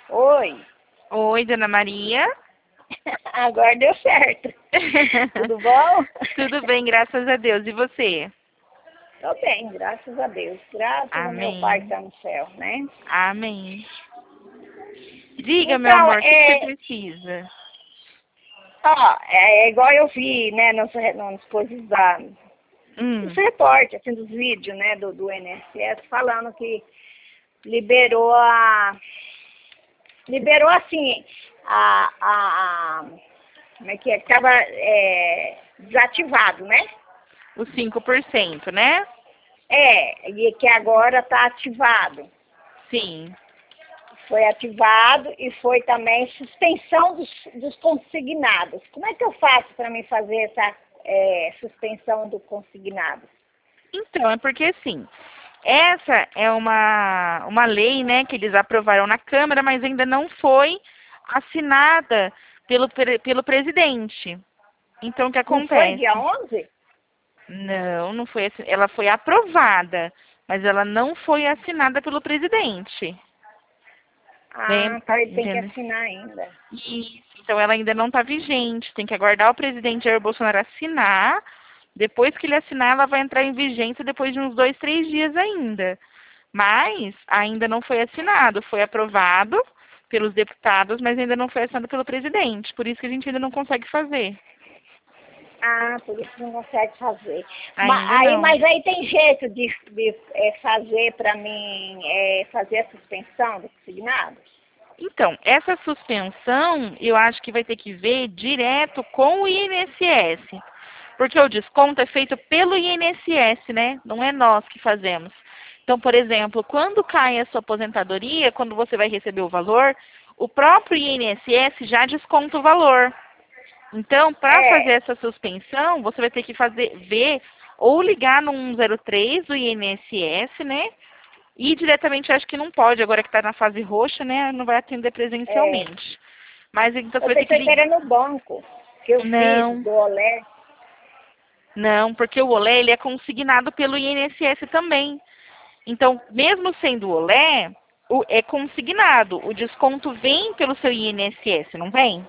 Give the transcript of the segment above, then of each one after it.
Oi. Oi, Dona Maria. Agora deu certo. Tudo bom? Tudo bem, graças a Deus. E você? Tô bem, graças a Deus. Graças ao meu Pai que Amém. está no céu, né? Amém. Diga, meu Então, amor, o que você precisa? é igual eu vi, né, nas coisas dos Hum, repórteres, assim, dos vídeos, né, do INSS, falando que liberou assim, como é que é? Que estava desativado, né? os 5%, né? E que agora está ativado. Sim. Foi ativado e foi também suspensão dos consignados. Como é que eu faço para mim fazer essa suspensão do consignado? Então, é porque assim, essa é uma lei, né, que eles aprovaram na Câmara, mas ainda não foi assinada pelo presidente. Então, o que Não foi dia acontece? 11? Não foi ela foi aprovada, mas ela não foi assinada pelo presidente. Ah, Lembra? tá, ele tem que Entende? assinar ainda. Isso. Então ela ainda não está vigente. Tem que aguardar o presidente Jair Bolsonaro assinar. Depois que ele assinar, ela vai entrar em vigência depois de uns 2, 3 dias ainda. Mas ainda não foi assinado. Foi aprovado pelos deputados, mas ainda não foi assinado pelo presidente. Por isso que a gente ainda não consegue fazer. Ah, por isso não consegue fazer. Ainda não. Mas aí tem jeito de fazer para mim fazer a suspensão do consignado? Então, essa suspensão, eu acho que vai ter que ver direto com o INSS. Porque o desconto é feito pelo INSS, né? Não é nós que fazemos. Então, por exemplo, quando cai a sua aposentadoria, quando você vai receber o valor, o próprio INSS já desconta o valor. Então, para fazer É, essa suspensão, você vai ter que ver ou ligar no 103 do INSS, né? E diretamente acho que não pode, agora que está na fase roxa, né? Não vai atender é, presencialmente. Mas então você eu vai ter que pensei que ligar. era no banco, que eu fiz Não, do Olé. não, porque o Olé ele é consignado pelo INSS também. Então, mesmo sendo o Olé, é consignado. O desconto vem pelo seu INSS, não vem?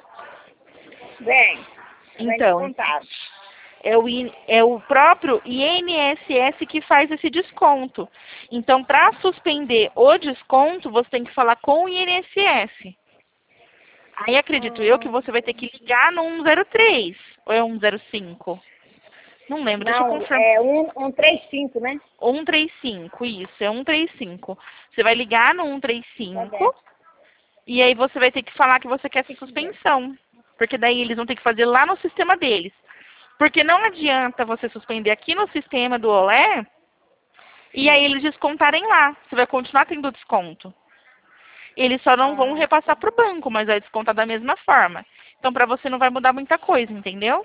Vem Então, descontado. é o próprio INSS que faz esse desconto. Então, para suspender o desconto, você tem que falar com o INSS. Aí acredito eu que Hum, você vai ter que ligar no 103 ou é 105? Não lembro, deixa eu não, confirmar. é 135, né? 135, isso, é 135. Você vai ligar no Tá bem. 135 e aí você vai ter que falar que você quer essa Se quiser. suspensão. Porque daí eles vão ter que fazer lá no sistema deles. Porque não adianta você suspender aqui no sistema do Olé e aí eles descontarem lá. Você vai continuar tendo desconto. Eles só não vão Ah, repassar para o banco, mas vai descontar da mesma forma. Então, para você não vai mudar muita coisa, entendeu?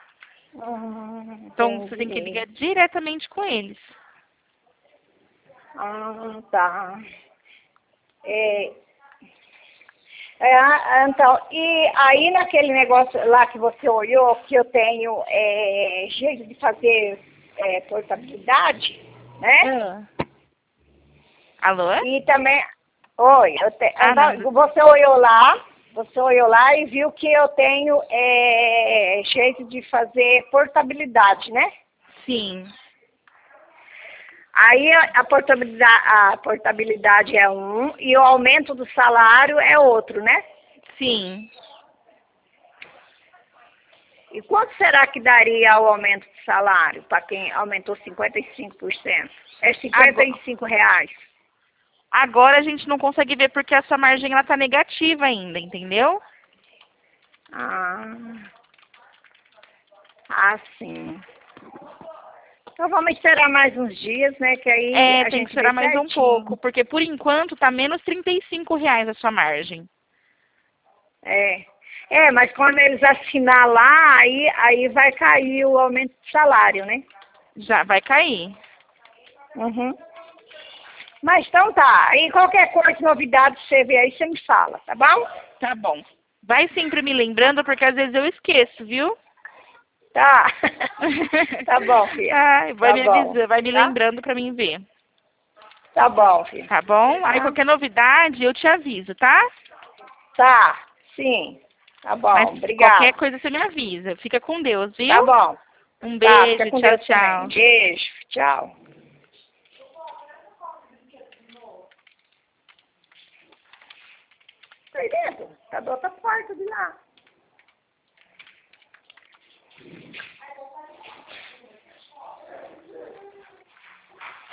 Então, você tem que entendi. ligar diretamente com eles. Ah, tá. É, então, e aí naquele negócio lá que você olhou, que eu tenho jeito de fazer portabilidade, né? Ah. Alô? E também, oi, Ah, não. você olhou lá e viu que eu tenho jeito de fazer portabilidade, né? Sim, Aí a portabilidade é um e o aumento do salário é outro, né? sim. E quanto será que daria o aumento de salário para quem aumentou 55%? É Agora, R$ 55. agora a gente não consegue ver porque a sua margem ela tá negativa ainda, entendeu? Ah, sim. Então vamos esperar mais uns dias, né? Que aí É, a tem que gente vê esperar mais um certinho. pouco, porque por enquanto tá menos R$ 35 a sua margem. É. Mas quando eles assinar lá, aí vai cair o aumento de salário, né? Já vai cair. Uhum. Mas então tá. Aí qualquer coisa, novidade, você vê aí, você me fala, tá bom? Tá bom. Vai sempre me lembrando, porque às vezes eu esqueço, viu? Tá. Tá bom, filha. Ai, vai Tá me bom. avisando, vai me Tá? lembrando pra mim ver. Tá bom, filha. Tá bom? Aí Tá? qualquer novidade eu te aviso, tá? Tá, sim. Tá bom, Mas obrigada. qualquer coisa você me avisa. Fica com Deus, viu? Tá bom. Um Tá, beijo, fica com tchau, Deus tchau. também. Beijo, tchau. Tá aí dentro? Tá do outra porta de lá.